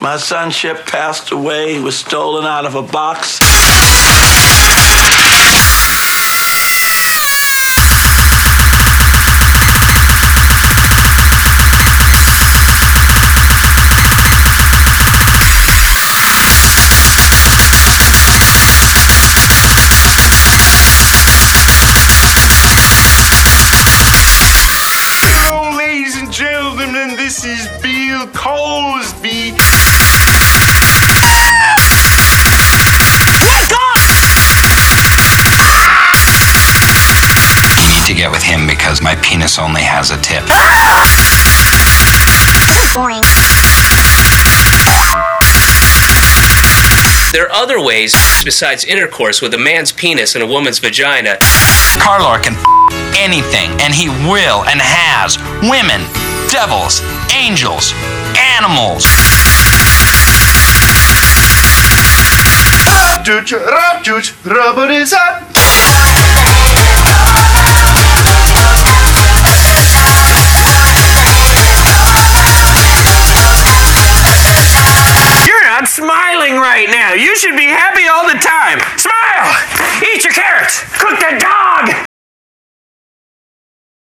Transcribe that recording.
My sonship passed away. He was stolen out of a box. Hello, ladies and gentlemen, this is Bill Cosby. You need to get with him because my penis only has a tip. Boring. There are other ways besides intercourse with a man's penis and a woman's vagina. Carlor can anything, and he will and has. Women, devils, angels, animals. Rubber is up. You're not smiling right now. You should be happy all the time. Smile! Eat your carrots! Cook the dog!